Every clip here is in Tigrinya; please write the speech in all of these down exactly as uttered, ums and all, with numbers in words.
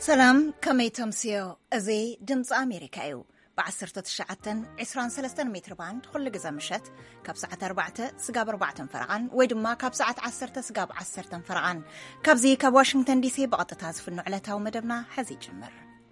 سلام كمي تمسيو أزي دمز أمريكا يو بعصرة تشعتن عسران سلستن متر باند كل جزء مشت كاب ساعة أربعة سجاب أربعة فرعان ويدما كاب ساعة عصرة سجاب عصرة فرعان كاب زي كاب واشنطن دي سي بقطة تازف النعلتها ومدبنا حزي جمر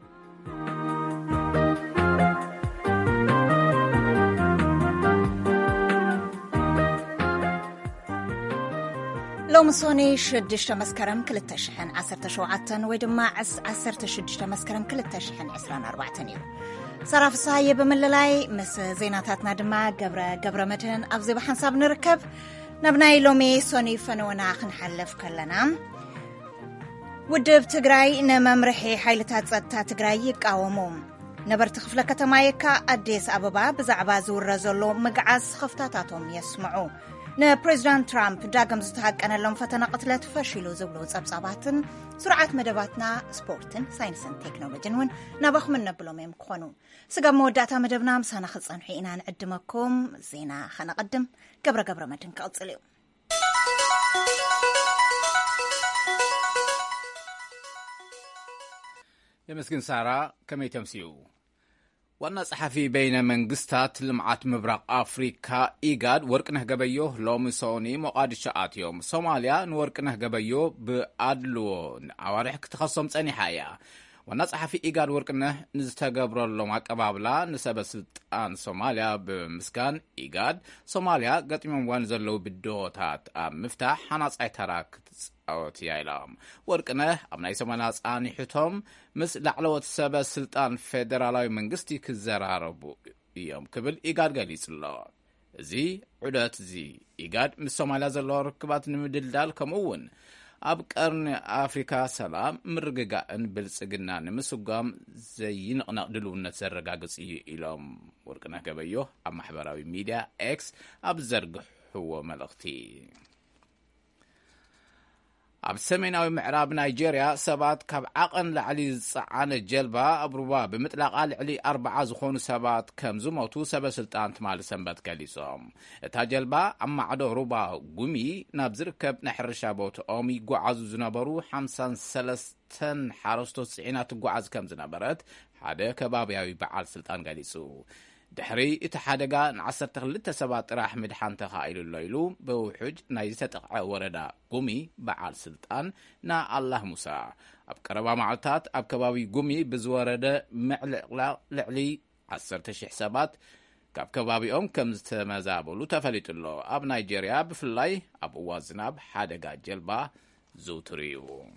لو مصوني شدشت مسكرم كل التشحن عسرت شوعتن ويدما عس عسرت شدشت مسكرم كل التشحن عسران أربعة يو صراف صايب من للاي مس زيناتاتنا دما قبرة قبرة متن أفزي بحنساب نركب نبناي لومي سوني فنونا خنحلف كلنا ودب تقراي نممرحي حيلتات صدتا تقراي يقاوموم نبرت خفلة كتمايكا أديس أبابا بزعبا زور رزولو مقعاز خفتاتاتهم يسمعو نبريزيدنت ترامب داقم زتحق أنا لهم فتنا قتلت فشلو زبلو زبزاباتن سرعات مدباتنا سبورتن ساينسن تكنولوجين نبخ من نبلوم يمكونو سقام موداتا مدبنا مسانا خلصان حينا نقدمكم زينا خنا قدم قبر قبر مدن كالصليو يمسكن سارة كمي تمسيو وانا صحفي بين منقستات لمعات مبرق أفريكا إيغاد ورقنه قبيوه لومي سوني مقادشة آتيوم صوماليا نورقنه قبيوه بأدلو عواريحك تخصم تاني حايا وانا صحفي إيغاد ورقنه نزتقبر اللوماك أبابلا نسبة سلطان صوماليا بمسكان إيغاد صوماليا قطيم وانزلو بالدوتات مفتاح حناص اعتراك أوت يايلام ورقنه أبناي سماناس آني حتهم مس لعلوة سبا سلطان فيدرالاوي منقستي كزراربو يوم كبل إيقاد قليس الله زي عدات زي إيقاد مس سوماليا زلو ركبات نمدلدال كمون أبقرن أفريكا سلام مرقاقن بلسقنا نمسوقام زي نقنقدلو نتسرقاقس إيلام ورقنه قبيوه أب محبراوي ميديا إكس أب زرق هو ملغتي أب سميناوي معراب نيجيريا سبات كاب عقن لعلي صعان الجلبة أبروبا بمطلق علي أربعة زخون سبات كمزو موتو سبا سلطان تمال سنبات كاليسوم اتا جلبة أما عدو روبا قمي نابزركب نحر شابوت أومي قعازو زنابرو حمسان سلستن حارستو سعينات قعاز كم زنابرت حدا كبابياوي بعال سلطان كاليسو دحري اتحادقا نعسر تغلت سبات راح مدحان تخائل الليلو بوحج نايزة تقع وردا قمي بعال سلطان نا الله موسى أبكربا معلتات أبكباوي قمي بزوردا معلق لعلي عسر تشي حسابات كابكبابي أم كمز تمزابو تفلت الله أب نيجيريا بفلاي أب وازناب حادقا جلبا زوتريو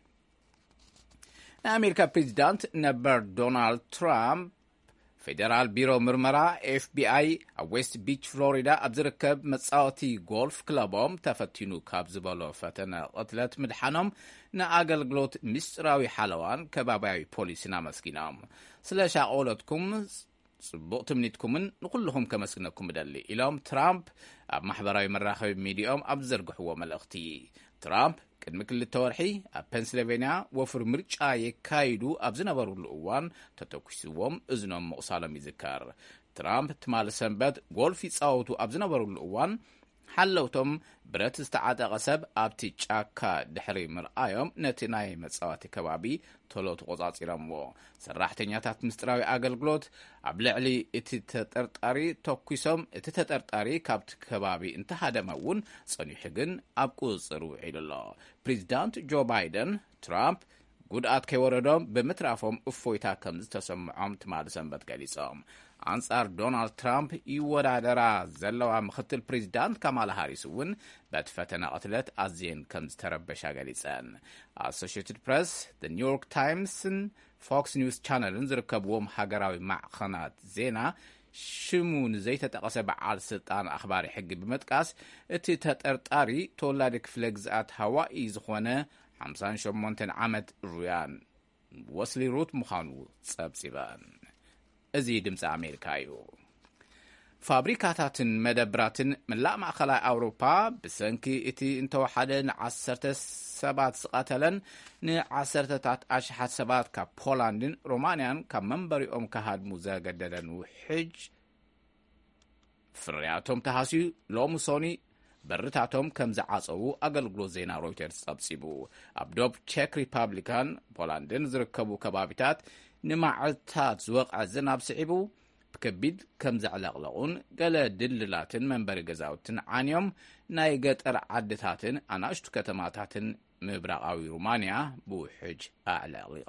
أمريكا بريزيدنت نبر دونالد ترامب فيدرال بيرو مرمرة إف بي آي ويست بيتش فلوريدا أبزركب مصاوتي غولف كلابهم تفتينو كاب زبالو فتنا قتلت مدحانهم ناقل قلوت مصراوي حلوان كباباوي بوليسنا مسكينام سلاشا قولتكم صبوت منيتكم نقولهم كمسكنكم بدلي إلهم ترامب أب محبراوي مراخب ميديوم أبزرق هو ملغتي ترامب كدم كل التورحي أب بنسلفانيا وفر مرجع يكايدو أبزنا برو الأوان تتوكسوهم إذنهم مقصالة مذكر ترامب تمال سنبت غولفي صاوتو أبزنا برو الأوان حلوتهم برات استعادة غسب أبتي تشاكا دحري مرآيهم نتناي متصواتي كبابي تولوت غزات إرامو سراحتنياتات مستراوي آقل قلوت أبلعلي اتتترطاري توكيسهم اتتترطاري كابت كبابي انتها دمون صني حقن أبقو صرو عيد الله بريزيدنت جو بايدن ترامب قدات كيوردهم بمترافهم افويتا كمز تسمعهم تمال سنبت قليسهم أنصار دونالد ترامب يورادرا زلوا مختل بريزيدنت كمالا هاريس ون باتفتنا قتلت أزين كمز تربشا قليسان Associated Press, The New York Times, Fox News Channel نزركبوهم حقراوي مع خنات زينا شمون زي تتقسب على سلطان أخباري حق بمتقاس اتي تترطاري تولادك فلقزات هوائي زخوانه حمسان شمونتن عمد رويان وصلي روت مخانو سبسيبان ازي دمس أمريكايو فابريكاتاتن مدبراتن من لا مأخلا أوروبا بسنكي اتي انتو حدن عسرت سبات سقاتلن ني عسرتات أشحات سبات كا بولاندن رومانيان كا منبري أم كهاد مزاقددن وحج فرياتهم تحاسي لو مصوني በርታቶም ከም ዝዓጸው አገልግሎት ዜና ሮይተርስ ጸብጺቡ ኣብ ደቡብ ቼክ ሪፐብሊካን ፖላንድን ዝርከቡ ከባቢታት ንማዕልታት ዝወቕዐ ዝናብ ስዒቡ ብከቢድ ከም ዘዕለቕለቑን ገለ ድልላትን መንበሪ ገዛውትን ዓንዮም ናይ ገጠር ዓድታትን ኣናእሽቱ ከተማታትን ምብራቃዊ ሩማንያ ብውሕጅ ኣዕለቕሊቓ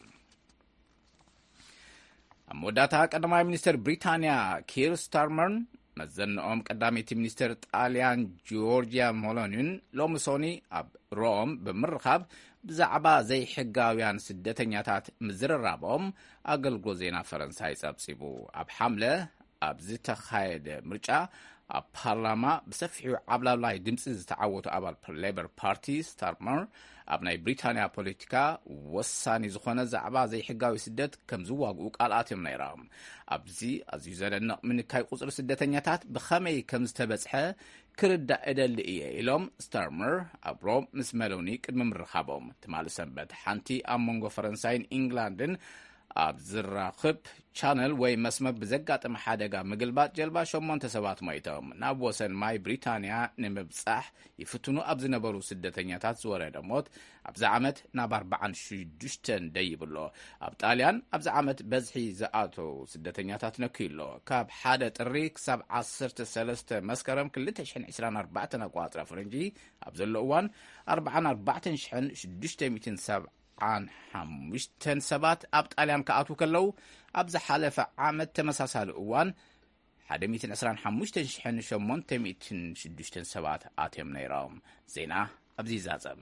ኣብ መወዳእታ ቀዳማይ ሚኒስትር ብሪታንያ ኪር ስታርመር መዘንኦም ቀዳሚት ሚኒስትር ጣልያን ጆርጂያ ሜሎኒን ሎሚ ሶኒ ኣብ ሮም ብምርኻብ ብዛዕባ ዘይሕጋውያን ስደተኛታት ምዝርራቦም ኣገልግሎት ዜና ፈረንሳይ ጸብጺቡ ኣብ ሓምለ ኣብ ዝተኻየደ ምርጫ ኣብ ፓርላማ ብሰፊሑ ዓብላላይ ድምፂ ዝተዓወቱ ኣባል ሌበር ፓርቲ ስታርመር ኣብ ናይ ብሪታንያ ፖለቲካ ወሳኒ ዝኾነ ዛዕባ ዘይሕጋዊ ስደት ከም ዝዋግኡ ቃልኣት እዮም ነይሮም ኣብዚ ኣዝዩ ዘደንቕ ምንካይ ቁፅሪ ስደተኛታት ብኸመይ ከም ዝተበጽሐ ክርዳእ እደሊ እየ ኢሎም ስታርመር ኣብ ሮም ምስ ሜሎኒ ቅድሚ ምርኻቦም ትማሊ ሰንበት ሓንቲ ኣብ መንጎ ፈረንሳይን ኢንግላንድን ኣብ ዝራኽብ ቻነል ወይ መስመር ብዘጋጥም ሓደጋ ምግልባጥ ጀልባ ሸሞንተ ሰባት ሞይቶም ናብ ወሰን ማይ ብሪታንያ ንምብጻሕ ይፍትኑ ኣብ ዝነበሩ ስደተኛታት ዝወረደ ሞት ኣብዚ ዓመት ናብ ኣርባዓን ሽዱሽተን ደይብሎ ኣብ ጣልያን ኣብዚ ዓመት በዝሒ ዝኣተው ስደተኛታት ነኪሎ ካብ ሓደ ጥሪ ክሳብ ዓሰርተ ሰለስተ መስከረም ክልተ ሽሕን ዒስራን ኣርባዕተ ኣቆጻጽራ ፈረንጂ ኣብ ዘሎ እዋን ኣርባዓን ኣርባዕተን ሽሕን ሽዱሽተ ሚእትን ሰብዓ عن حمشتن سبات أب طاليان كأتو كلو أب زحالف عامد تمساسال أوان حدا ميتن عسران حمشتن شحن شمون تميتن شدشتن سبات آتيم نيرام زينا أبزي زازم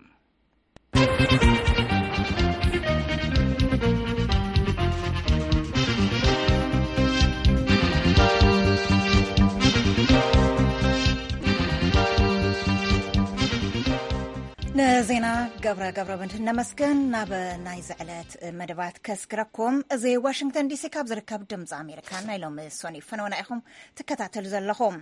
نزينا قبرة قبرة بنت نمسكن ناب نايز علات مدبات كسكركم زي واشنطن دي سي كاب زركب دمز أمريكا نايلوم سوني فنونا إخم تكتاتل زلخم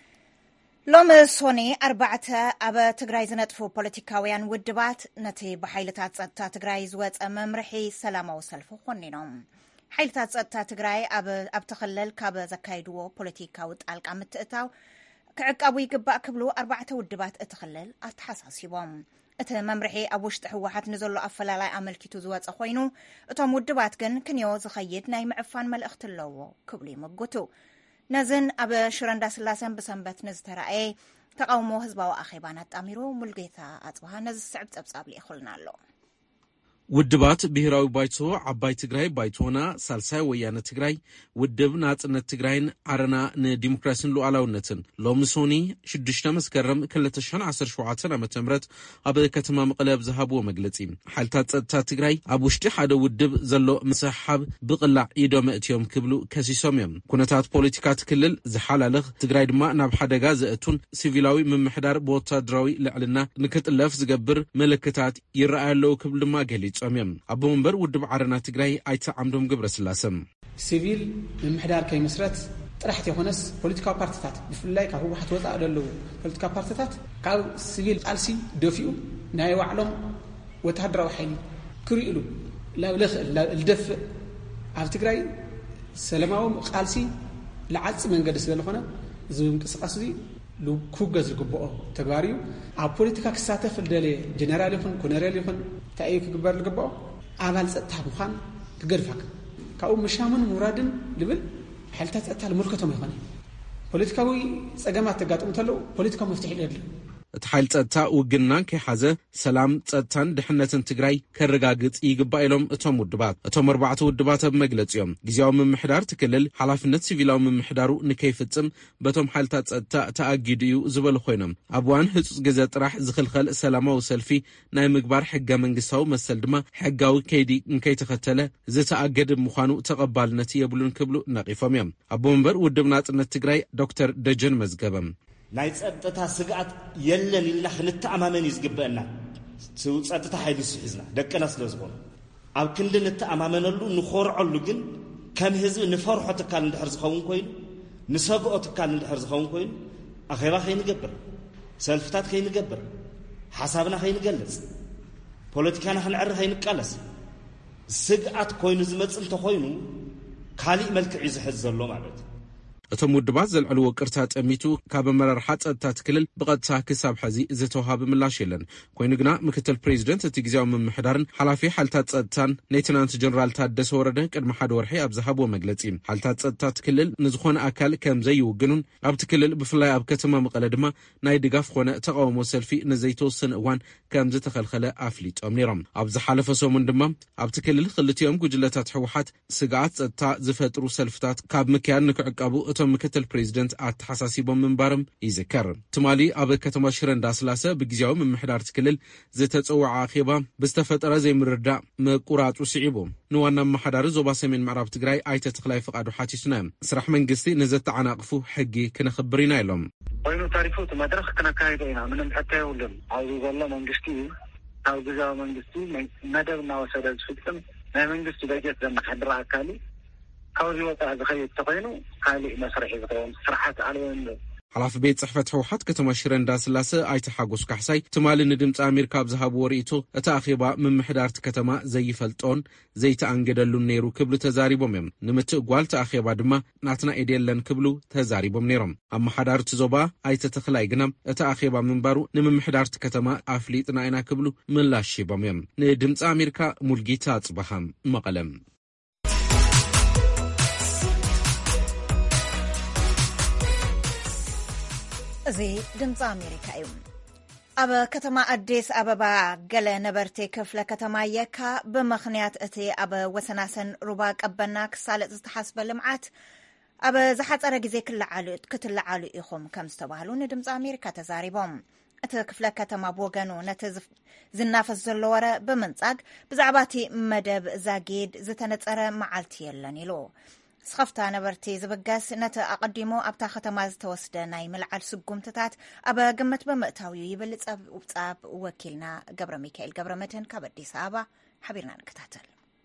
لوم سوني أربعة أبا تقرايز نتفو بوليتيكاويان ودبات نتي بحيلتات ستا تقرايز وات أمام رحي سلامة وسلفو خونينوم حيلتات ستا تقراي أبا أبتخلل كاب زكايدو بوليتيكاوت ألقام التأتاو كعقابو يقبأ كبلو أربعة ودبات أتخلل أتحساسيبهم እቲ መምርሒ ኣብ ውሽጢ ሕወሓት ንዘሎ ኣፈላላይ ኣመልኪቱ ዝወፀ ኮይኑ እቶም ውድባት ግን ክንዮ ዝኸይድ ናይ ምዕፋን መልእኽቲ ኣለዎ ክብሉ ይመግቱ ነዝን ኣብ ሽረንዳ ስላሰን ብሰንበት ንዝተረኣየ ተቃውሞ ህዝባዊ ኣኼባን ኣጣሚሩ ሙልጌታ ኣጽባሃ ነዚ ስዕብ ጸብጻብ ሊእኹልና ኣሎ ውድባት ብሔራዊ ባይቶ ዓባይ ትግራይ ባይቶና ሳልሳይ ወያነ ትግራይ ውድብ ናጽነት ትግራይን ዓረና ንዲሞክራሲን ሉዓላውነትን ሎሚ ሶኒ ሽዱሽተ መስከረም ክልተ ሽሕን ዓሰርተ ሸውዓተ ዓመተ ምህረት ኣብ ከተማ መቐለ ዝሃብዎ መግለጺ ሓይልታት ጸጥታ ትግራይ ኣብ ውሽጢ ሓደ ውድብ ዘሎ ምስሓብ ብቕላዕ ኢዶም እትዮም ክብሉ ከሲሶም እዮም ኩነታት ፖለቲካ ትክልል ዝሓላለኽ ትግራይ ድማ ናብ ሓደጋ ዘእቱን ሲቪላዊ ምምሕዳር ብወታደራዊ ልዕልና ንክጥለፍ ዝገብር ምልክታት ይረኣየለው ክብል ድማ ገሊጹ ጾምም አቦ መንበር ውድብ ዓረና ትግራይ አይተ ዓምዶም ግብረ ስላሰም ሲቪል ምምሕዳር ከይ መስረት ጥራሕት ይኾነስ ፖለቲካዊ ፓርቲታት ብፍላይ ካብ ህወሓት ወፃእ ደለው ፖለቲካዊ ፓርቲታት ካብ ሲቪል ቃልሲ ደፊኡ ናይ ዋዕሎም ወታደራዊ ሓይሊ ክሪኢሉ ለብለኽ ልደፍእ ኣብ ትግራይ ሰላማዊ ቃልሲ ለዓጽ መንገዲ ስለዝኾነ ዝምንቅስቃስ እዚ ኩገዝ ዝግብኦ ተግባርዩ ኣብ ፖለቲካ ክሳተፍ ደለ ጀነራል ይኹን ኮሎኔል ይኹን ታይክ ክግበር ዝግብኦ ኣባል ጸጥታ ምዃን ክገድፋክ ካብኡ ምሻሙን ሙራድን ልብል ሓይልታት ጸጥታ ልምልከቶም ይኾነ ፖለቲካዊ ጸገማት ተጋጥሙ ተለው ፖለቲካዊ መፍትሒ የለን እቲ ሓይል ጸጥታ ውግናን ከይሓዘ ሰላም ጸጥታን ድሕነትን ትግራይ ከረጋግጽ ይግባእ ኢሎም እቶም ውድባት እቶም ኣርባዕተ ውድባት መግለጺኦም ግዝያዊ ምምሕዳር ትክልል ሓላፍነት ሲቪላዊ ምምሕዳሩ ንከይፍጽም በቶም ሓይልታት ጸጥታ ተኣጊዱ እዩ ዝበሉ ኮይኖም ኣብ ዋን ህጹጽ ገዛ ጥራሕ ዝኽልኸል ሰላማዊ ሰልፊ ናይ ምግባር ሕገ መንግስታዊ መሰል ድማ ሕጋዊ ከይዲ እንከይተኸተለ ዝተኣገደ ምዃኑ ተቐባልነት የብሉን ክብሉ ነቂፎም እዮም ኣቦ መንበር ውድብ ናጽነት ትግራይ ዶክተር ደጀን መዝገበም ናይ ጸጥታ ስጋት የለን ኢልና ክንተኣማመን ይዝግበአና ጸጥታ ሓይሉ ሲሕዝና ደቀና ስለዝኾነ ኣብ ክንዲ ንተኣማመነሉ ንኾርዐሉ ግን ከም ህዝቢ ንፈርሖ ትካል እንድሕር ዝኸውን ኮይኑ ንሰግኦ ትካል እንድሕር ዝኸውን ኮይኑ ኣኼባ ከይንገብር ሰልፍታት ከይንገብር ሓሳብና ከይንገልጽ ፖለቲካና ክንዕሪ ከይንቃለስ ስግኣት ኮይኑ ዝመጽእ እንተኾይኑ ካሊእ መልክዕ ዝሕዝ ዘሎ ማለት እቶም ውድባት ዘልዕልዎ ቅርታ ጠሚቱ ካብ መራርሓ ጸጥታ ክልል ብቐጥታ ክሳብ ሕዚ ዝተወሃበ ምላሽ የለን። ኮይኑ ግና ምክትል ፕሬዚደንት እቲ ግዜያዊ ምምሕዳርን ሓላፊ ሓልታት ጸጥታን ሌተናንት ጀነራል ታደሰ ወረደ ቅድሚ ሓደ ወርሒ ኣብ ዝሃብዎ መግለጺ ሓልታት ጸጥታ ክልል ንዝኾነ ኣካል ከም ዘይውግኑን ኣብቲ ክልል ብፍላይ ኣብ ከተማ መቐለ ድማ ናይ ድጋፍ ኾነ ተቃውሞ ሰልፊ ንዘይተወሰነ እዋን ከም ዝተኸልኸለ ኣፍሊጦም ነይሮም። ኣብ ዝሓለፈ ሰሙን ድማ ኣብቲ ክልል ክልቲኦም ጉጅለታት ሕወሓት ስጋኣት ጸጥታ ዝፈጥሩ ሰልፍታት ካብ ምክያድ ንክዕቀቡ እቶም ምክትል ፕሬዚደንት ኣተሓሳሲቦም ምንባሮም ይዝከር። ትማሊ ኣብ ከተማ ሽረ እንዳስላሰ ብግዜያዊ ምምሕዳር ክልል ዝተጸውዐ ኣኼባ ብዝተፈጠረ ዘይምርዳእ መቁራጹ ስዒቡ ንዋና መሓዳሪ ዞባ ሰሜን ምዕራብ ትግራይ ኣይተ ተክላይ ፍቃዱ ሓቲሱና ስራሕ መንግስቲ ነዘተዓናቅፉ ሕጊ ክነኽብር ኢና ኢሎም። ኮይኑ ታሪፉ መድረክ ክነካይደ ኢና ምንም ሕታ የብሉን። ኣብዚ ዘሎ መንግስቲ ኣብ ግዜያዊ መንግስቲ መደብ እናወሰደ ዝፍፅም ናይ መንግስቲ በጀት ዘመሓድር ኣካል ካብዚ ወጣ ዝኸይድ ተኮይኑ ካሊእ መስርሒ ዝኸውን ስርዓት ኣልወን። ሓላፊ ቤት ጽሕፈት ሕወሓት ከተማ ሽረ እንዳስላሰ ኣይተ ሓጎስ ካሕሳይ ትማሊ ንድምፂ ኣሜሪካ ብዝሃብዎ ርእቶ እቲ ኣኼባ ምምሕዳርቲ ከተማ ዘይፈልጦን ዘይተኣንገደሉን ነይሩ ክብሉ ተዛሪቦም እዮም። ንምትእጓል እቲ ኣኼባ ድማ ናትና ኢድ የለን ክብሉ ተዛሪቦም ነይሮም። ኣመሓዳርቲ ዞባ ኣይተ ተክላይ ግና እቲ ኣኼባ ምንባሩ ንምምሕዳርቲ ከተማ ኣፍሊጥና ኢና ክብሉ ምላሽ ሂቦም እዮም። ንድምፂ ኣሜሪካ ሙልጌታ ጽባሃም መቐለም። እዚ ድምፂ ኣሜሪካ እዩ። ኣብ ከተማ ኣዲስ ኣበባ ገለ ነበርቲ ክፍለ ከተማ የካ ብምኽንያት እቲ ኣብ ወሰናሰን ሩባ ቀበና ክሳለጥ ዝተሓስበ ልምዓት ኣብ ዝሓፀረ ግዜ ክትለዓሉ ኢኹም ከም ዝተባህሉ ንድምፂ ኣሜሪካ ተዛሪቦም። እቲ ክፍለ ከተማ ብወገኑ ነቲ ዝናፈስ ዘሎ ወረ ብምንጻግ ብዛዕባ እቲ መደብ ዛጊድ ዝተነፀረ መዓልቲ የለን ኢሉ ስኸፍታ ነበርቲ ዝብገስ ነቲ ኣቐዲሞ ኣብታ ከተማ ዝተወስደ ናይ ምልዓል ስጉምትታት ኣብ ግምት ብምእታዊ ይብል ጸብጻብ ወኪልና ገብረ ሚካኤል ገብረ መድህን ካብ ኣዲስ ኣበባ ሓቢርና ንከታተል።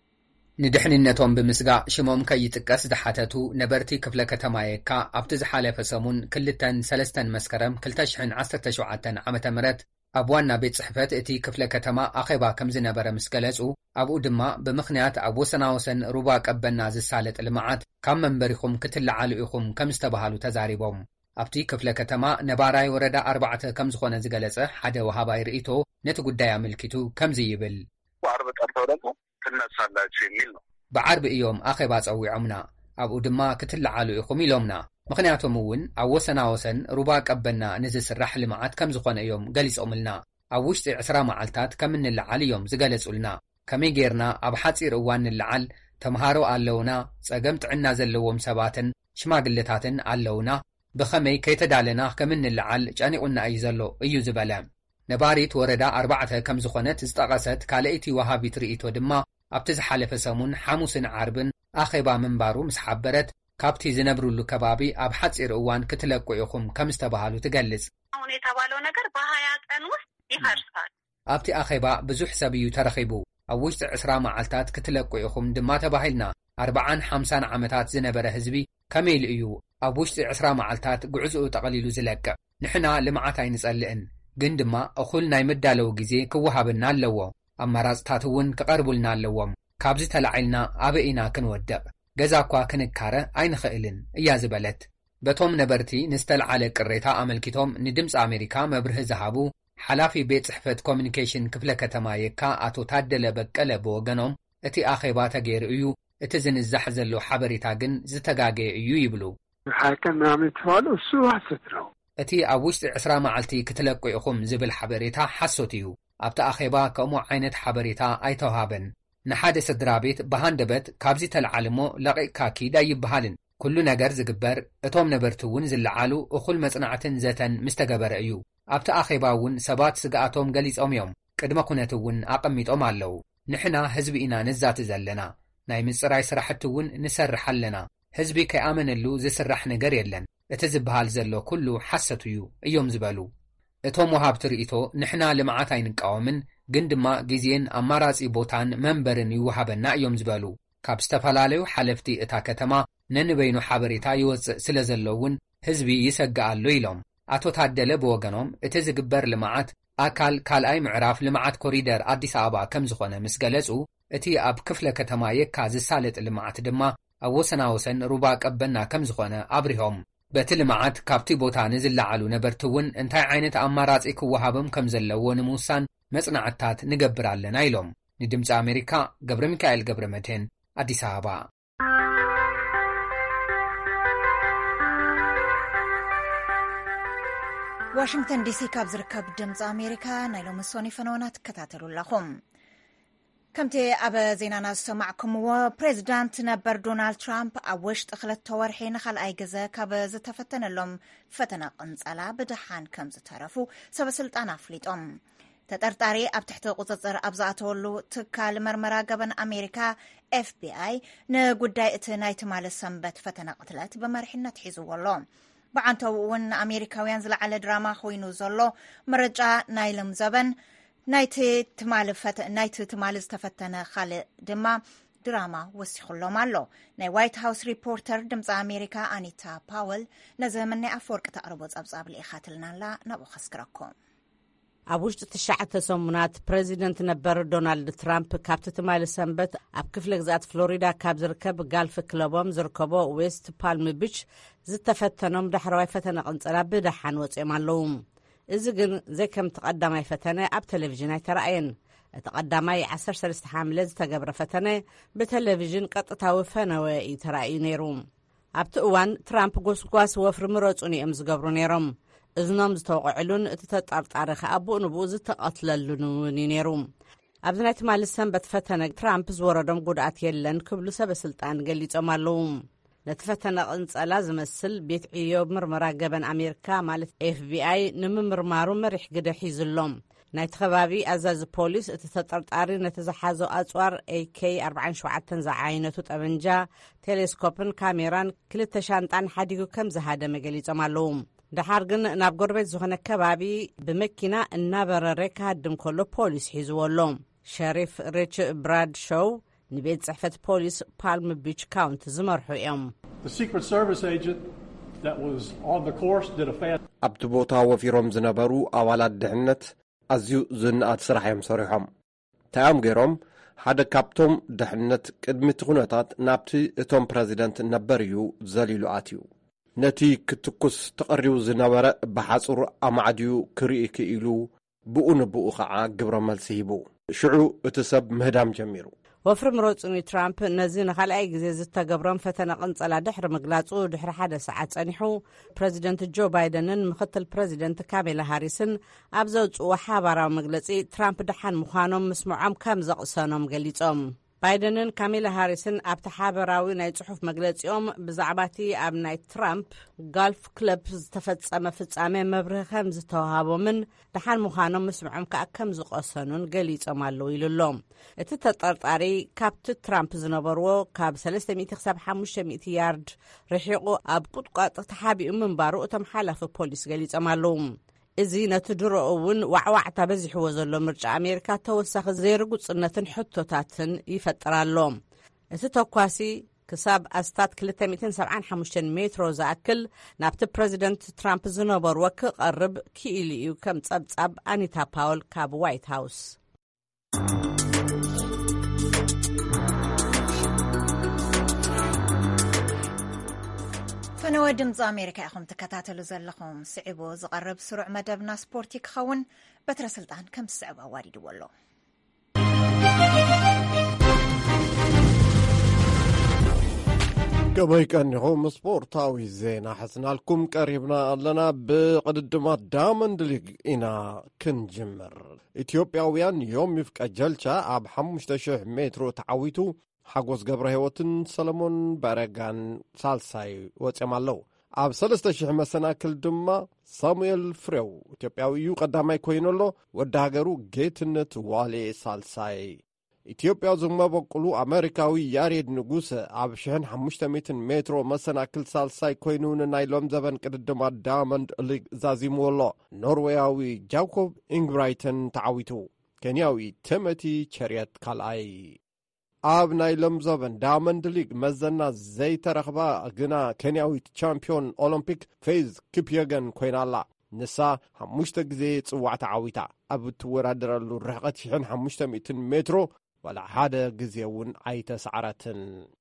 ንድሕንነቶም ብምስጋእ ሽሞም ከይጥቀስ ዝሓተቱ ነበርቲ ክፍለ ከተማ የካ ኣብቲ ዝሓለፈ ሰሙን ክልተን ሰለስተን መስከረም ክልተ ሽሕን ዓሰርተ ሸውዓተ ዓመተ ምህረት ኣብ ዋና ቤት ጽሕፈት እቲ ክፍለ ከተማ ኣኼባ ከም ዝነበረ ምስ ገለጹ ኣብኡ ድማ ብምኽንያት ኣብ ወሰናወሰን ሩባ ቀበና ዝሳለጥ ልምዓት ካብ መንበሪኹም ክትለዓሉ ኢኹም ከም ዝተባሃሉ ተዛሪቦም። ኣብቲ ክፍለ ከተማ ነባራይ ወረዳ ኣርባዕተ ከም ዝኾነ ዝገለጸ ሓደ ወሃባይ ርእቶ ነቲ ጉዳይ ኣመልኪቱ ከምዚ ይብል። ዓርቢ ጠርተው ደግሞ ትነሳላችሁ የሚል ነው። ብዓርቢ እዮም ኣኼባ ጸዊዖምና ኣብኡ ድማ ክትለዓሉ ኢኹም ኢሎምና። ምኽንያቶም እውን ኣብ ወሰናወሰን ሩባ ቀበና ንዝስራሕ ልምዓት ከም ዝኾነ እዮም ገሊጾምልና። ኣብ ውሽጢ ዕስራ መዓልታት ከም እንለዓል እዮም ዝገለጹልና። ከመይ ጌርና ኣብ ሓፂር እዋን ንለዓል ተምሃሮ ኣለውና፣ ጸገም ጥዕና ዘለዎም ሰባትን ሽማግለታትን ኣለውና፣ ብኸመይ ከይተዳለና ከም እንለዓል ጨኒቁና እዩ ዘሎ እዩ ዝበለ። ነባሪት ወረዳ ኣርባዕተ ከም ዝኾነት ዝጠቐሰት ካልእቲ ወሃቢት ርእቶ ድማ ኣብቲ ዝሓለፈ ሰሙን ሓሙስን ዓርብን ኣኼባ ምንባሩ ምስ ሓበረት ካብቲ ዝነብሩሉ ከባቢ ኣብ ሓፂር እዋን ክትለቁ ኢኹም ከም ዝተባሃሉ ትገልጽ። አሁን የተባለው ነገር በሀያ ቀን ውስጥ ይፈርሳል። ኣብቲ ኣኼባ ብዙሕ ሰብ እዩ ተረኺቡ። ኣብ ውሽጢ ዕስራ መዓልታት ክትለቁ ኢኹም ድማ ተባሂልና። ኣርባዓን ሓምሳን ዓመታት ዝነበረ ህዝቢ ከመይሉ እዩ ኣብ ውሽጢ ዕስራ መዓልታት ጉዕዝኡ ጠቐሊሉ ዝለቅዕ? ንሕና ልምዓት ኣይንጸልእን፣ ግን ድማ እኹል ናይ ምዳለው ግዜ ክወሃብና ኣለዎ። ኣማራጽታት እውን ክቐርቡልና ኣለዎም። ካብዚ ተላዒልና ኣበኢና ክንወድቕ ገዛ እኳ ክንካረ ኣይንኽእልን እያ ዝበለት። በቶም ነበርቲ ንዝተለዓለ ቅሬታ ኣመልኪቶም ንድምፂ ኣሜሪካ መብርሂ ዝሃቡ ሓላፊ ቤት ጽሕፈት ኮሚኒኬሽን ክፍለ ከተማ የካ ኣቶ ታደለ በቀለ ብወገኖም እቲ ኣኼባ ተገይሩ እዩ፣ እቲ ዝንዛሕ ዘሎ ሓበሬታ ግን ዝተጋገየ እዩ ይብሉ። ሓከም ምናምን ተባሉ እሱ ሓሰት ነው። እቲ ኣብ ውሽጢ ዕስራ መዓልቲ ክትለቁ ኢኹም ዝብል ሓበሬታ ሓሶት እዩ። ኣብቲ ኣኼባ ከምኡ ዓይነት ሓበሬታ ኣይተውሃበን። ንሓደ ስድራ ቤት ብሃንደበት ካብዚ ተለዓልሞ ለቒቕካ ኪድ ኣይበሃልን። ኩሉ ነገር ዝግበር እቶም ነበርቲ እውን ዝለዓሉ እኹል መጽናዕትን ዘተን ምስ ተገበረ እዩ። ኣብቲ ኣኼባ እውን ሰባት ስጋኣቶም ገሊጾም እዮም። ቅድመ ኩነት እውን ኣቐሚጦም ኣለዉ። ንሕና ህዝቢ ኢና ንዛቲ ዘለና፣ ናይ ምጽራይ ስራሕቲ እውን ንሰርሕ ኣለና። ህዝቢ ከይኣመነሉ ዝስራሕ ነገር የለን። እቲ ዝበሃል ዘሎ ኩሉ ሓሰት እዩ እዮም ዝበሉ። እቶም ወሃብቲ ርእቶ ንሕና ልምዓት ኣይንቃወምን፣ ግን ድማ ግዜን ኣማራጺ ቦታን መንበርን ይወሃበና እዮም ዝበሉ። ካብ ዝተፈላለዩ ሓለፍቲ እታ ከተማ ነንበይኑ ሓበሬታ ይወፅእ ስለ ዘሎ እውን ህዝቢ ይሰግኣሉ ኢሎም። ኣቶ ታደለ ብወገኖም እቲ ዝግበር ልምዓት ኣካል ካልኣይ ምዕራፍ ልምዓት ኮሪደር ኣዲስ ኣበባ ከም ዝኾነ ምስ ገለጹ እቲ ኣብ ክፍለ ከተማ የካ ዝሳለጥ ልምዓት ድማ ኣብ ወሰናወሰን ሩባ ቀበና ከም ዝኾነ ኣብሪሆም በቲ ልምዓት ካብቲ ቦታ ንዝለዓሉ ነበርቲ እውን እንታይ ዓይነት ኣማራጺ ክወሃቦም ከም ዘለዎ ንምውሳን መጽናዕታት ንገብር ኣለና ኢሎም። ንድምፂ ኣሜሪካ ገብረ ሚካኤል ገብረ መድህን ኣዲስ ኣበባ። ዋሽንግተን ዲሲ ካብ ዝርከብ ድምፂ ኣሜሪካ ናይ ሎሚ ሶኒ ፈነወና ትከታተሉ ኣለኹም። ከምቲ ኣብ ዜናና ዝሰማዕኩምዎ ፕሬዚዳንት ነበር ዶናልድ ትራምፕ ኣብ ውሽጢ ክልተ ወርሒ ንኻልኣይ ግዜ ካብ ዝተፈተነሎም ፈተና ቅንፀላ ብድሓን ከም ዝተረፉ ሰበስልጣን ኣፍሊጦም። ተጠርጣሪ ኣብ ትሕቲ ቁፅፅር ኣብ ዝኣተወሉ ትካል መርመራ ገበን ኣሜሪካ ኤፍ ቢ ኣይ ንጉዳይ እቲ ናይ ትማሊ ሰንበት ፈተና ቅትለት ብመርሒነት ሒዝዎ ኣሎ። ብዓንተው እውን ኣሜሪካውያን ዝለዓለ ድራማ ኮይኑ ዘሎ ምርጫ ናይ ልምዘበን ናይቲ ትማሊ ዝተፈተነ ካልእ ድማ ድራማ ወሲኹሎም ኣሎ። ናይ ዋይት ሃውስ ሪፖርተር ድምፂ ኣሜሪካ ኣኒታ ፓወል ነዚ መናይ ኣፈወርቂ ተቕርቦ ጸብጻብ ልኢኻትልናላ ናብኡ ኸስክረኩም። ኣብ ውሽጢ ትሽዓተ ሰሙናት ፕሬዚደንት ነበር ዶናልድ ትራምፕ ካብቲ ትማሊ ሰንበት ኣብ ክፍለ ግዛት ፍሎሪዳ ካብ ዝርከብ ጋልፍ ክለቦም ዝርከቦ ዌስት ፓልም ቢች ዝተፈተኖም ዳሕረዋይ ፈተነ ቅንፀላ ብድሓን ወፂኦም ኣለዉ። እዚ ግን ዘይከም ተቐዳማይ ፈተነ ኣብ ቴሌቭዥን ኣይተረኣየን። እቲ ቀዳማይ ዓሰርተ ሰለስተ ሓምለ ዝተገብረ ፈተነ ብቴሌቭዥን ቀጥታዊ ፈነወ እዩ ተራእዩ ነይሩ። ኣብቲ እዋን ትራምፕ ጎስጓስ ወፍሪ ምረፁን እዮም ዝገብሩ ነይሮም። እዝኖም ዝተወቕዕሉን እቲ ተጣርጣሪ ከዓ ብኡ ንብኡ ዝተቐትለሉን እውን እዩ ነይሩ። ኣብዚ ናይ ትማሊ ሰንበት ፈተነ ትራምፕ ዝወረዶም ጉድኣት የለን ክብሉ ሰበስልጣን ገሊፆም ኣለዉ። ነቲ ፈተነ ቅንፀላ ዝመስል ቤት ዕዮ ምርመራ ገበን ኣሜሪካ ማለት ኤፍ ቢ ኣይ ንምምርማሩ መሪሕ ግደ ሒዙሎም። ናይቲ ከባቢ ኣዛዚ ፖሊስ እቲ ተጠርጣሪ ነቲ ዝሓዞ ኣፅዋር ኤ ኬ ኣርባዕተ ሸውዓተ ዝዓይነቱ ጠበንጃ፣ ቴሌስኮፕን ካሜራን ክልተ ሻንጣን ሓዲጉ ከም ዝሃደመ ገሊፆም ኣለዉ። ድሓር ግን ናብ ጎረቤት ዝኾነ ከባቢ ብመኪና እናበረረ ካሃድም ከሎ ፖሊስ ሒዝዎ ኣሎ። ሸሪፍ ሪች ብራድ ሾው ንቤት ጽሕፈት ፖሊስ ፓልም ቢች ካውንቲ ዝመርሑ እዮም። ኣብቲ ቦታ ወፊሮም ዝነበሩ ኣባላት ድሕነት ኣዝዩ ዝንኣት ስራሕ እዮም ሰሪሖም። እንታይኦም ገይሮም ሓደ ካብቶም ድሕነት ቅድሚቲ ኩነታት ናብቲ እቶም ፕረዚደንት ነበር እዩ ዘሊሉ ኣትዩ። ነቲ ክትኩስ ተቐሪቡ ዝነበረ ብሓጹር ኣማዕድዩ ክርኢ ክኢሉ ብኡ ንብኡ ከዓ ግብረ መልሲ ሂቡ። ሽዑ እቲ ሰብ ምህዳም ጀሚሩ። ወፍሪ ምሮፅኒ ትራምፕ ነዚ ንኻልኣይ ግዜ ዝተገብሮም ፈተነ ቅንፀላ ድሕሪ ምግላጹ ድሕሪ ሓደ ሰዓት ጸኒሑ ፕረዚደንት ጆ ባይደንን ምክትል ፕረዚደንት ካሜላ ሃሪስን ኣብ ዘውፅዎ ሓባራዊ መግለጺ ትራምፕ ድሓን ምዃኖም ምስምዖም ከም ዘቕሰኖም ገሊፆም። ባይደንን ካሜላ ሃሪስን ኣብቲ ሓበራዊ ናይ ጽሑፍ መግለጺኦም ብዛዕባ እቲ ኣብ ናይ ትራምፕ ጋልፍ ክለብ ዝተፈጸመ ፍጻሜ መብርሂ ከም ዝተዋሃቦምን ድሓን ምዃኖም ምስምዖም ከዓ ከም ዝቐሰኑን ገሊፆም ኣለዉ ኢሉ ኣሎ። እቲ ተጠርጣሪ ካብቲ ትራምፕ ዝነበርዎ ካብ ሰለስተ ሚእቲ ክሳብ ሓሙሽተ ሚእቲ ያርድ ርሒቑ ኣብ ቁጥቋጥ ተሓቢኡ ምንባሩ እቶም ሓላፊ ፖሊስ ገሊፆም ኣለዉ። እዚ ነቲ ድሮኡ እውን ዋዕዋዕታ በዚሕዎ ዘሎ ምርጫ ኣሜሪካ ተወሳኺ ዘይርጉፅነትን ሕቶታትን ይፈጥር ኣሎ። እቲ ተኳሲ ክሳብ ኣስታት ክልተ ሚእትን ሰብዓን ሓሙሽተን ሜትሮ ዝኣክል ናብቲ ፕረዚደንት ትራምፕ ዝነበርዎ ክቐርብ ክኢሉ እዩ ከም ጸብጻብ ኣኒታ ፓወል ካብ ዋይት ሃውስ። ፈነወ ድምፂ ኣሜሪካ ኢኹም ትከታተሉ ዘለኹም። ስዒቡ ዝቐርብ ስሩዕ መደብና ስፖርቲ ክኸውን በትረ ስልጣን ከም ዝስዕብ ኣዋዲድዎ ኣሎ። ከመይ ቀኒኹም ስፖርታዊ ዜና ሓስናልኩም ቀሪብና ኣለና። ብቅድድማት ዳይመንድ ሊግ ኢና ክንጅምር። ኢትዮጵያውያን ዮሚፍ ቀጀልቻ ኣብ ሓሙሽተ ሽሕ ሜትሮ ተዓዊቱ ሓጎስ ገብረ ህይወትን ሰለሞን በረጋን ሳልሳይ ወፂኦም ኣለዉ። ኣብ ሰለስተ ሽሕ መሰናክል ድማ ሳሙኤል ፍሬው ኢትዮጵያዊ እዩ ቀዳማይ ኮይኑ ኣሎ። ወዲ ሃገሩ ጌትነት ዋሌ ሳልሳይ። ኢትዮጵያ ዝመበቅሉ ኣሜሪካዊ ያሬድ ንጉሰ ኣብ ሽሕን ሓሙሽተ ሚእትን ሜትሮ መሰናክል ሳልሳይ ኮይኑ ንናይ ሎም ዘበን ቅድድማት ዳይመንድ ሊግ ዛዚሙ ኣሎ። ኖርዌያዊ ጃኮብ ኢንግብራይተን ተዓዊቱ፣ ኬንያዊ ቲሞቲ ቸርየት ካልኣይ። ኣብ ናይ ሎም ዘበን ዳይመንድ ሊግ መዘና ዘይተረኽባ ግና ኬንያዊት ቻምፒዮን ኦሎምፒክ ፌዝ ኪፕየገን ኮይና ኣላ። ንሳ ሓሙሽተ ግዜ ጽዋዕ ተዓዊታ ኣብ እትወዳደረሉ ርሕቐት ሽሕን ሓሙሽተ ሚእትን ሜትሮ ወላ ሓደ ግዜ እውን ኣይተሰዓረትን።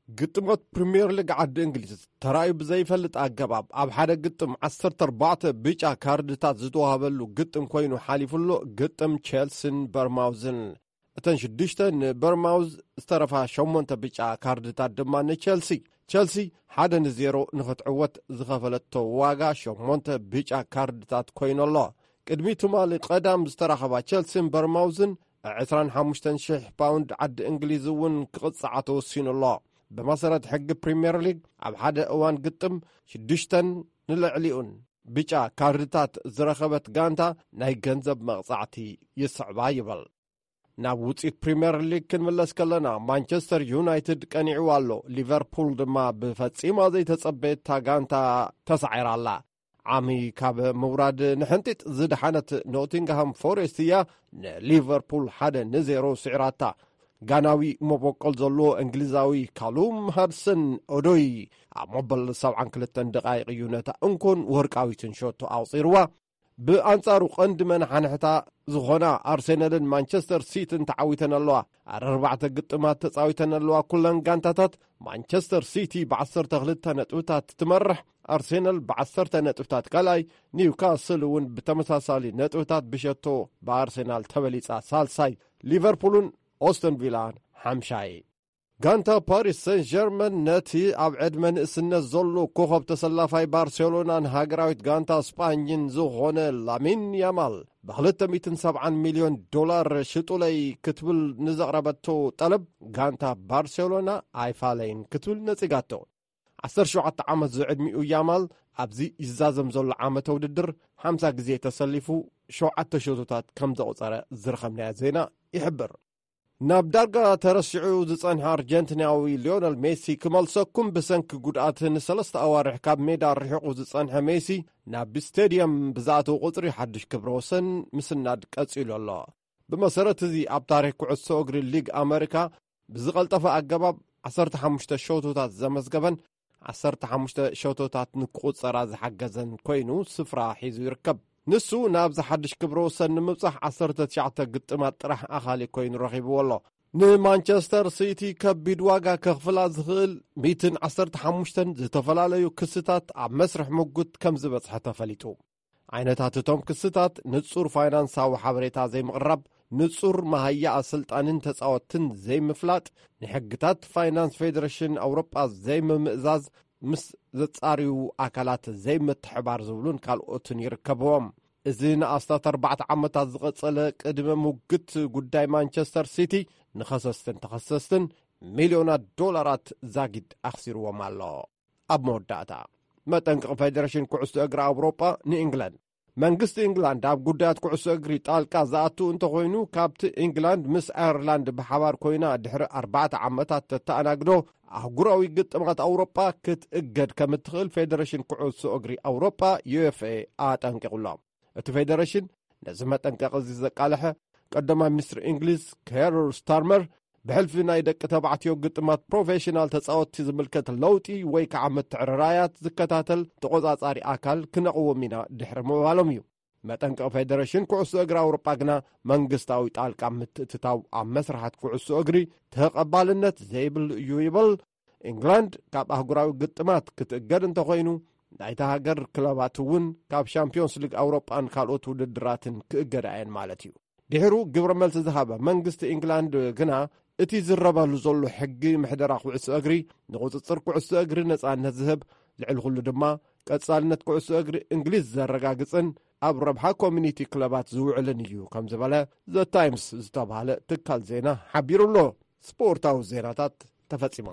ግጥሞት ፕሪምየር ሊግ ዓዲ እንግሊዝ ተራእዩ ብዘይፈልጥ ኣገባብ ኣብ ሓደ ግጥም ዓሰርተ ኣርባዕተ ብጫ ካርድታት ዝተዋሃበሉ ግጥም ኮይኑ ሓሊፉሎ ግጥም ቼልሲን በርማውዝን እተን ሽዱሽተ ንበርማውዝ ዝተረፋ ሸሞንተ ብጫ ካርድታት ድማ ንቼልሲ ቼልሲ ሓደ ንዜሮ ንኽትዕወት ዝኸፈለቶ ዋጋ ሸሞንተ ብጫ ካርድታት ኮይኑሎ ቅድሚ ትማሊ ቀዳም ዝተራኸባ ቼልሲን በርማውዝን عشرين وخمسة آلاف باوند عد انجليز ون كقطعة توسينو بمسارة حق بريمير ليج عب حدا اوان قطم شدشتن نلعليون بيجا كاردتات زرخبت غانتا ناي جنزب مقطعتي يصعب يبل نابوتيك بريمير ليج كنملس كلنا مانشستر يونايتد كان يعوالو ليفربول دما بفتسيما زي تصبيت تا غانتا تسعير الله عامي كاب موراد نحنتت زد حانت نوتنغهام فورستيا ليفربول حدا نزيرو سعراتا غاناوي مبوكل زلو انجليزاوي كالوم هارسن اودوي عمبل سبعة كلتن دقائق يونتا انكون ورقاوي تنشوتو اوصيروا بانصارو قند من حنحتا زغونا ارسنال مانشستر سيتي تعاويتن اللوا اربعه قطمات تصاويتن اللوا كلن غانتاتات مانشستر سيتي بعشرة تغلطه نطوتات تمرح أرسنال بعشرة نطوتات كلاي نيوكاسل ون بتمساسالي نطوتات بشتو بارسنال تبليصا سالساي ليفربولون أوستن فيلان حمشاي غانتا باريس سان جيرمان نتي أبعد من اسن زلو كوخب تسلافاي بارسلونا هاغراويت غانتا سبانين زغون لامين يامال بخلطة مئة وسبعة مليون دولار شطولي كتبل نزغربتو طلب غانتا بارسلونا ايفالين كتبل نتيغاتو عسر شوعة عامت زعد مئو يامال أبزي إزازم زول عامة وددر حمسة قزية تسلفو شوعة تشوتوتات كم زوصارة زرخمنا زينا يحبر نابدارقا ترشعو زيصانها أرجنتيناوي ليونيل ميسي كمالسوكم بسنك قدعات نسلست أوارح كاب ميدا رحيقو زيصانها ميسي ناب ستاديوم بزاتو قطري حدش كبروسن مسناد كأسئلو الله بمسارة زي أبتاريك وعسو أقري الليج أمريكا بزغلطفة أقباب عصرت حمشتا شوتوتات زمزقبن عصرت حمشتا شوتوتات نقود صراز حقزن كوينو سفرا حيزو يركب نسو نابز حدش كبروسن نمبصح عصرت تشعتا قطمات طرح أخالي كوين رغيبو والله نمانشستر سيتي كبيد واقع كغفلا زغل ميتن عصرت حمشتن زتفلاليو كستات عب مسرح موجود كم زبط حتى فليتو عينتاتتهم كستات نتصور فاينانسا وحبريتا زي مقرب نصور مهيا سلطانن تصاوتن زي مفلات نحقتات فاينانس فيدريشن أوروبا زي ممئزاز مس زتصاريو أكالات زي متحبار زولون كالوتن يركبوهم إذن أستات أربعة عامتات زغطلق قدم موجت قداي مانشستر سيتي نخصصتن تخصصتن مليونات دولارات زاقد أخسروا مالو أب موداتا ما تنقل فيدريشن كعسو أقرأ أوروبا ني إنجلاند منقست إنجلاند أب قدات كعسو أقري طالكا زاتو انتو خوينو كابت إنجلاند مس أيرلاند بحوار كوينا دحر أربعة عامتات تتأناقدو أهقراوي قطمات أوروبا كت إقد كمتخل فيدريشن كعسو أقري أوروبا يو اف اي آت أنقلام اتو فيدريشن نزمت أنقل زيزا قالحة قدما مصر إنجليز كيرور ستارمر بحلفنا يدك تبعتيو قطمات بروفيشنال تصاوت تزملكت اللوتي ويك عمت تعرايات زكتاتل تقوزات آري آكال كنقوو منا دحر موالوميو ما تنقل فيدريشن كعسو أقري أوروبا قنا منقستاوي تالك عمت تتاو عم مسرحات كعسو أقري تقبالنت زيبل يويبل إنجلاند كاب أهقراوي قطمات كتقر انت خوينو نايتا هاقر كلاباتوون كاب شامبيونس ليج أوروبا كالوت وددراتن كأقر عين مالتيو دحرو قبر ملت زهابة منقست إنجلاند قنا اتي زربا لزولو حقي محدرا كعسو أقري نغوصصر كعسو أقري نسان نزهب لعل غلو دما كاتسالنت كعسو أقري إنجليز زرقا قصن أب ربحا كومينيتي كلابات زوعلن يو كم زبالا ذا تايمز زتابها تكال زينا حبيرو له سبورتاو زيناتات تفاتيما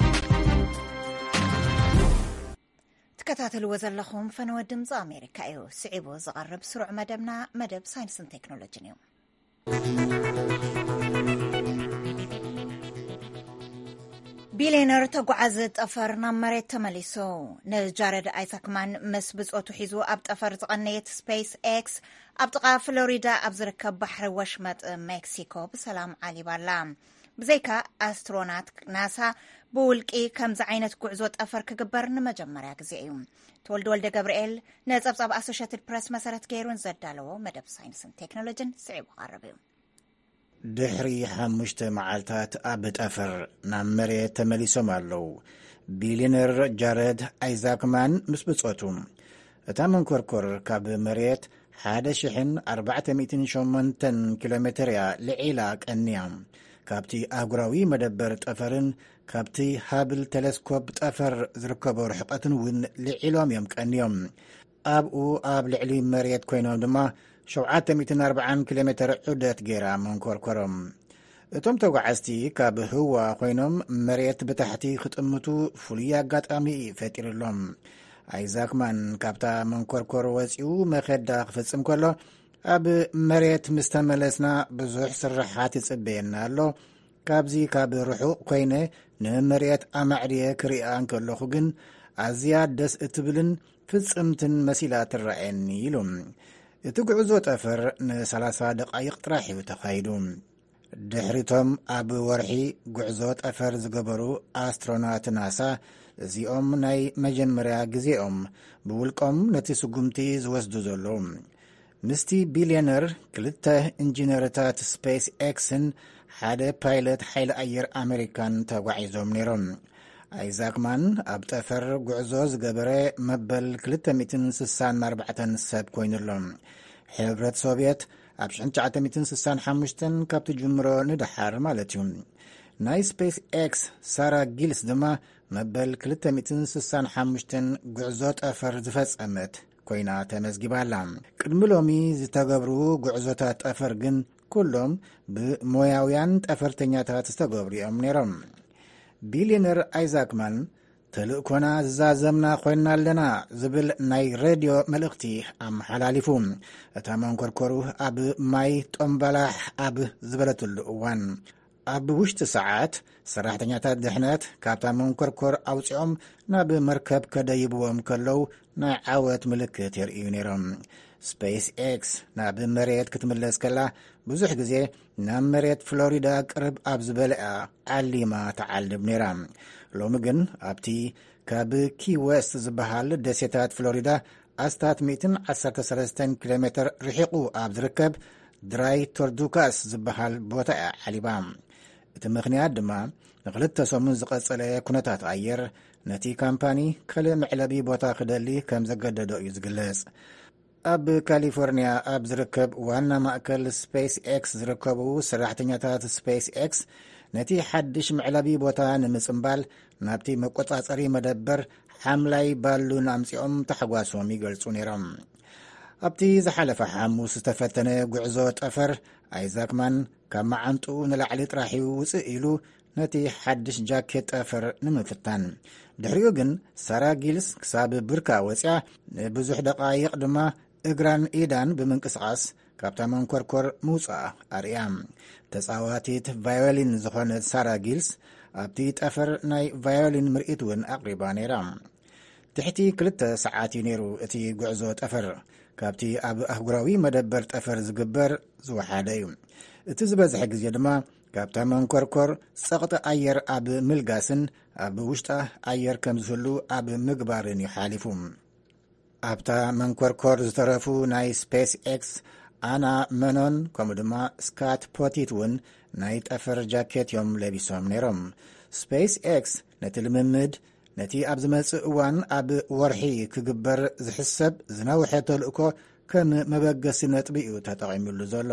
تكتاتلو وزلخم فنو دمز أمريكا إيو سعيبو زغرب سرع مدبنا مدب ساينس تكنولوجي نيو بيلينر تقعزت أفرنا مريت تمليسو نجارد آيساكمان مسبز أوتوحيزو أبت أفر زغنيت سبيس إكس أبتقى فلوريدا أبزركب بحر وشمت مكسيكو بسلام علي بالام بزيكا أسترونات ناسا بولكي كم زعينة قعزوت أفر كقبرن مجمريا قزيئيوم تولد ولد قبرئيل نزبزب أسوشيتد بريس مسارت كيرون زدالو مدب ساينس تكنولوجين سعيب غربيوم ድሕሪ ሓሙሽተ መዓልታት ኣብ ጠፈር ናብ መሬት ተመሊሶም ኣለው። ቢልዮነር ጃረድ ኣይዛክማን ምስ ብጾቱ እታ መንኰርኰር ካብ መሬት ሓደ ሽሕ ኣርባዕተ ሚእትን ሸሞንተ ኪሎ ሜትር እያ ልዒላ ቀንያ። ካብቲ ኣህጉራዊ መደበር ጠፈርን ካብቲ ሃብል ቴሌስኮፕ ጠፈር ዝርከቦ ርሕቐትን እውን ልዒሎም እዮም ቀንዮም። ኣብኡ ኣብ ልዕሊ መሬት ኮይኖም ድማ ሸውዓተ ሚእትን ኣርባዓን ኪሎ ሜትር ዑደት ገይራ መንኰርኰሮም። እቶም ተጓዓዝቲ ካብ ህዋ ኮይኖም መሬት ብታሕቲ ክጥምቱ ፍሉይ ኣጋጣሚ ፈጢሩሎም። ኣይዛክማን ካብታ መንኰርኰር ወፂኡ መኸዳ ክፍጽም ከሎ ኣብ መሬት ምስ ተመለስና ብዙሕ ስራሓት ይጽበየና ኣሎ። ካብዚ ካብ ርሑቕ ኮይነ ንመሬት ኣማዕድየ ክሪኣ እንከለኹ ግን ኣዝያ ደስ እትብልን ፍጽምትን መሲላ ትረአየኒ ኢሉ። እቲ ጉዕዞ ጠፈር ንሰላሳ ደቓይቕ ጥራሕ እዩ ተኻይዱ። ድሕሪቶም ኣብ ወርሒ ጉዕዞ ጠፈር ዝገበሩ ኣስትሮናት ናሳ እዚኦም ናይ መጀመርያ ግዜኦም ብውልቆም ነቲ ስጉምቲ ዝወስዱ ዘለዉ። ምስቲ ቢልዮነር ክልተ ኢንጂነርታት ስፔስ ኤክስን ሓደ ፓይለት ሓይሊ ኣየር ኣሜሪካን ተጓዒዞም ነይሮም። ኣይዛክማን ኣብ ጠፈር ጉዕዞ ዝገበረ መበል ክልተ ሚእትን ስሳን ኣርባዕተን ሰብ ኮይኑሎም። ሕብረት ሶቪየት ኣብ ሽሕ ትሽዓተ ሚእትን ስሳን ሓሙሽተን ካብቲ ጅምሮ ንድሓር ማለት እዩ። ናይ ስፔስ ኤክስ ሳራ ጊልስ ድማ መበል ክልተ ሚእትን ስሳን ሓሙሽተን ጉዕዞ ጠፈር ዝፈጸመት ኮይና ተመዝጊባላ። ቅድሚ ሎሚ ዝተገብሩ ጉዕዞታት ጠፈር ግን ኩሎም ብሞያውያን ጠፈርተኛታት ዝተገብሩ እዮም ነይሮም። ቢልዮነር ኣይዛክማን ተልእኮና ዝዛዘምና ኮይንና ኣለና ዝብል ናይ ሬድዮ መልእኽቲ ኣመሓላሊፉ እታ መንኰርኰሩ ኣብ ማይ ጦምበላሕ ኣብ ዝበለትሉ እዋን ኣብ ውሽጢ ሰዓት ሰራሕተኛታት ድሕነት ካብታ መንኰርኰር ኣውፂኦም ናብ መርከብ ከደይብዎም ከለው ናይ ዓወት ምልክት የርእዩ ነይሮም። ስፔስ ኤክስ ናብ መሬት ክትምለስ ከላ ብዙሕ ግዜ ናብ መሬት ፍሎሪዳ ቅርብ ኣብ ዝበልአ ዓሊማ ተዓልብ ነይራ። ሎሚ ግን ኣብቲ ካብ ኪ ዌስት ዝበሃል ደሴታት ፍሎሪዳ ኣስታት ሚእትን ዓሰርተ ሰለስተን ኪሎ ሜትር ርሒቑ ኣብ ዝርከብ ድራይ ቶርዱካስ ዝበሃል ቦታ እያ ዓሊባ። እቲ ምኽንያት ድማ ንክልተ ሰሙን ዝቐጸለ ኩነታት ኣየር ነቲ ካምፓኒ ካልእ መዕለቢ ቦታ ክደሊ ከም ዘገደዶ እዩ ዝግለጽ። ኣብ ካሊፎርንያ ኣብ ዝርከብ ዋና ማእከል ስፔስ ኤክስ ዝርከቡ ሰራሕተኛታት ስፔስ ኤክስ ነቲ ሓድሽ መዕለቢ ቦታ ንምጽምባል ናብቲ መቆጻጸሪ መደበር ሓምላይ ባሉን ኣምጺኦም ተሓጓሶም ይገልጹ ነይሮም። ኣብቲ ዝሓለፈ ሐሙስ ዝተፈተነ ጉዕዞ ጠፈር ኣይዛክማን ካብ መዓንጡ ንላዕሊ ጥራሕ ውፅእ ኢሉ ነቲ ሓድሽ ጃኬት ጠፈር ንምፍታን ድሕሪኡ ግን ሳራ ጊልስ ክሳብ ብርካ ወፅያ ንብዙሕ ደቃይቕ ድማ እግራን ኢዳን ብምንቅስቓስ ካብታ መንኰርኰር ምውፃእ ኣርያ። ተፃዋቲት ቫዮሊን ዝኾነት ሳራ ጊልስ ኣብቲ ጠፈር ናይ ቫዮሊን ምርኢት እውን ኣቕሪባ ነይራ። ትሕቲ ክልተ ሰዓት እዩ ነይሩ እቲ ጉዕዞ ጠፈር ካብቲ ኣብ ኣህጉራዊ መደበር ጠፈር ዝግበር ዝወሓደ እዩ። እቲ ዝበዝሐ ግዜ ድማ ካብታ መንኰርኰር ጸቕጢ ኣየር ኣብ ምልጋስን ኣብ ውሽጣ ኣየር ከም ዝህሉ ኣብ ምግባርን ይሓሊፉ። ኣብታ መንኰርኰር ዝተረፉ ናይ ስፔስ ኤክስ ኣና መኖን ከምኡ ድማ ስካት ፖቲት እውን ናይ ጠፈር ጃኬት እዮም ለቢሶም ነይሮም። ስፔስ ኤክስ ነቲ ልምምድ ነቲ ኣብ ዝመጽእ እዋን ኣብ ወርሒ ክግበር ዝሕሰብ ዝነውሐ ተልእኮ ከም መበገሲ ነጥቢ እዩ ተጠቒሙሉ ዘሎ።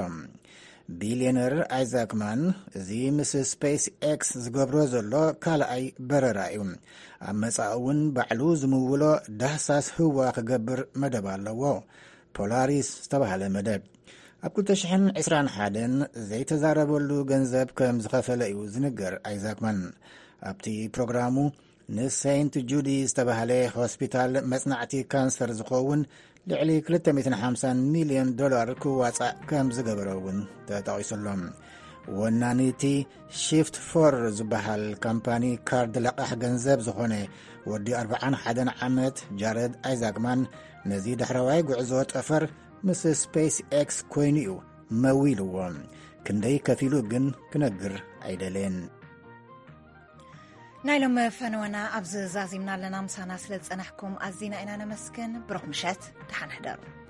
ቢልዮነር ኣይዛክማን እዚ ምስ ስፔስ ኤክስ ዝገብሮ ዘሎ ካልኣይ በረራ እዩ። ኣብ መጻኢ እውን ባዕሉ ዝምውሎ ዳህሳስ ህዋ ክገብር መደብ ኣለዎ፣ ፖላሪስ ዝተባሃለ መደብ። ኣብ ክልተ ሽሕ ዒስራን ሓደን ዘይተዛረበሉ ገንዘብ ከም ዝኸፈለ እዩ ዝንገር ኣይዛክማን። ኣብቲ ፕሮግራሙ ንሴንት ጁዲ ዝተባሃለ ሆስፒታል መጽናዕቲ ካንሰር ዝኸውን ልዕሊ ክልተ ሚእትን ሓምሳን ሚልዮን ዶላር ክዋጻእ ከም ዝገበረ እውን ተጠቒሱሎም። ወናኒቲ ሺፍት ፎር ዝበሃል ካምፓኒ ካርድ ለቓሕ ገንዘብ ዝኾነ ወዲ ኣርባዓን ሓደን ዓመት ጃረድ ኣይዛክማን ነዚ ዳሕረዋይ ጉዕዞ ጠፈር ምስ ስፔስ ኤክስ ኮይኑ እዩ መዊልዎ። ክንደይ ከፊሉ ግን ክነግር ኣይደልን። ናይ ሎም ፈነወና ኣብዚ ዛዚምና ኣለና ምሳና ስለ ዝጸናሕኩም ኣዝና ኢና ነመስግን። ብሩኽ ምሸት ደሓን ሕደሩ።